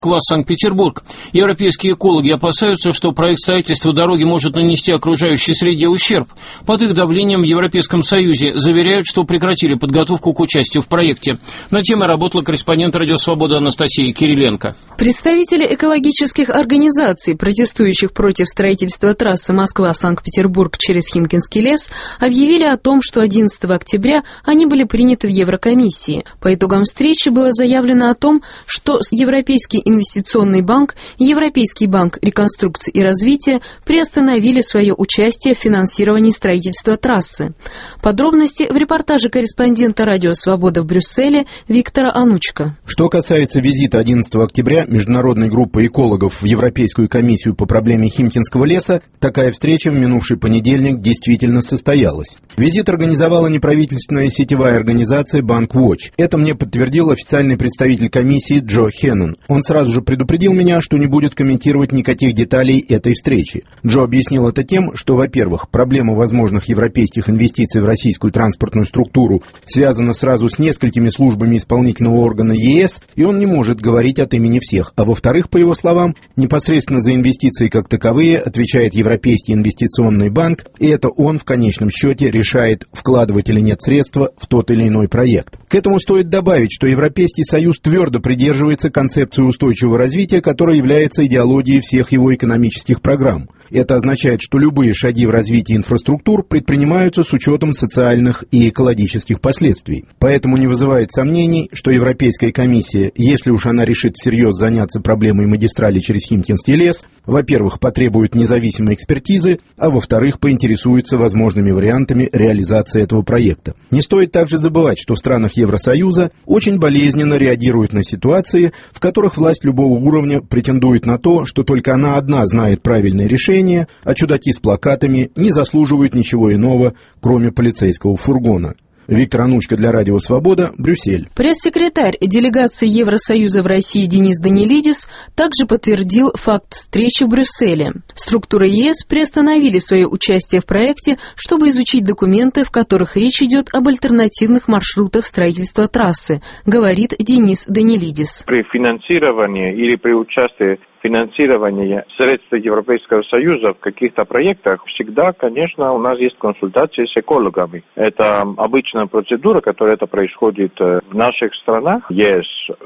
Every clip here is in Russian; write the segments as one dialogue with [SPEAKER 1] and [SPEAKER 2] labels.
[SPEAKER 1] Санкт-Петербург. Европейские экологи опасаются, что проект строительства дороги может нанести окружающей среде ущерб. Под их давлением в Европейском Союзе заверяют, что прекратили подготовку к участию в проекте. На темой работала корреспондент «Радио Свобода» Анастасия Кириленко.
[SPEAKER 2] Представители экологических организаций, протестующих против строительства трассы Москва-Санкт-Петербург через Химкинский лес, объявили о том, что 11 октября они были приняты в Еврокомиссии. По итогам встречи было заявлено о том, что Европейский инвестиционный банк и Европейский банк реконструкции и развития приостановили свое участие в финансировании строительства трассы. Подробности в репортаже корреспондента «Радио Свобода» в Брюсселе Виктора Анучка.
[SPEAKER 3] Что касается визита 11 октября международной группы экологов в Европейскую комиссию по проблеме Химкинского леса, такая встреча в минувший понедельник действительно состоялась. Визит организовала неправительственная сетевая организация BankWatch. Это мне подтвердил официальный представитель комиссии Джо Хеннон. Он сразу же предупредил меня, что не будет комментировать никаких деталей этой встречи. Джо объяснил это тем, что, во-первых, проблема возможных европейских инвестиций в российскую транспортную структуру связана сразу с несколькими службами исполнительного органа ЕС, и он не может говорить от имени всех. А во-вторых, по его словам, непосредственно за инвестиции как таковые отвечает Европейский инвестиционный банк, и это он в конечном счете решает, вкладывать или нет средства в тот или иной проект. К этому стоит добавить, что Европейский Союз твердо придерживается концепции устойчивого развития, которая является идеологией всех его экономических программ. Это означает, что любые шаги в развитии инфраструктур предпринимаются с учетом социальных и экологических последствий. Поэтому не вызывает сомнений, что Европейская комиссия, если уж она решит всерьез заняться проблемой магистрали через Химкинский лес, во-первых, потребует независимой экспертизы, а во-вторых, поинтересуется возможными вариантами реализации этого проекта. Не стоит также забывать, что в странах Евросоюза очень болезненно реагируют на ситуации, в которых власть любого уровня претендует на то, что только она одна знает правильное решение, а чудаки с плакатами не заслуживают ничего иного, кроме полицейского фургона. Виктор Анучка для «Радио Свобода», Брюссель.
[SPEAKER 2] Пресс-секретарь делегации Евросоюза в России Денис Данилидис также подтвердил факт встречи в Брюсселе. Структуры ЕС приостановили свое участие в проекте, чтобы изучить документы, в которых речь идет об альтернативных маршрутах строительства трассы, говорит Денис Данилидис.
[SPEAKER 4] При финансировании или при участии финансирования средств Европейского Союза в каких-то проектах, всегда, конечно, у нас есть консультации с экологами. Это обычная процедура, которая происходит в наших странах, ЕС,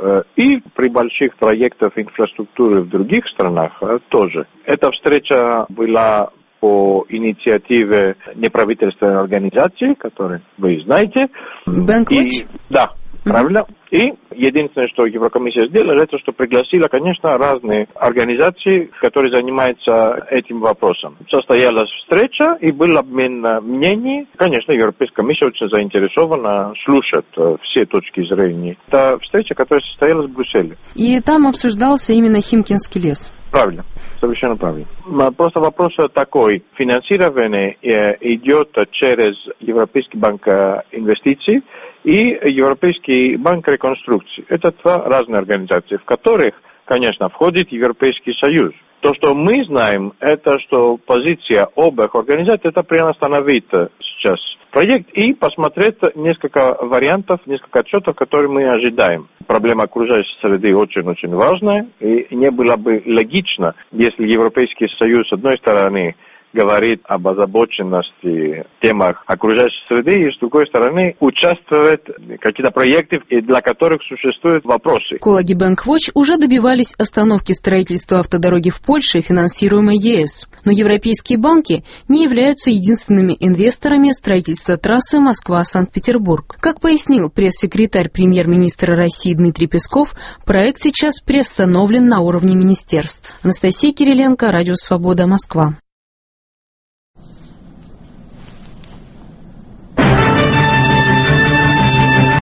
[SPEAKER 4] и при больших проектах инфраструктуры в других странах тоже. Эта встреча была по инициативе неправительственной организации, которую вы знаете.
[SPEAKER 2] BankWatch?
[SPEAKER 4] Да. Правильно. И единственное, что Еврокомиссия сделала, это что пригласила, конечно, разные организации, которые занимаются этим вопросом. Состоялась встреча и был обмен мнений. Конечно, Европейская комиссия очень заинтересована слушать все точки зрения. Это встреча, которая состоялась в Брюсселе.
[SPEAKER 2] И там обсуждался именно Химкинский лес.
[SPEAKER 4] Правильно, совершенно правильно. Просто вопрос такой. Финансирование идет через Европейский банк инвестиций и Европейский банк реконструкции. Это два разные организации, в которых, конечно, входит Европейский Союз. То, что мы знаем, это что позиция обеих организаций, это приостановить сейчас проект и посмотреть несколько вариантов, несколько отчетов, которые мы ожидаем. Проблема окружающей среды очень-очень важная, и не было бы логично, если Европейский Союз, с одной стороны, говорит об озабоченности темах окружающей среды, и с другой стороны участвует в каких-то проектах, для которых существуют вопросы.
[SPEAKER 2] Экологи BankWatch уже добивались остановки строительства автодороги в Польше, финансируемой ЕС. Но европейские банки не являются единственными инвесторами строительства трассы Москва-Санкт-Петербург. Как пояснил пресс-секретарь премьер-министра России Дмитрий Песков, проект сейчас приостановлен на уровне министерств. Анастасия Кириленко, Радио Свобода, Москва.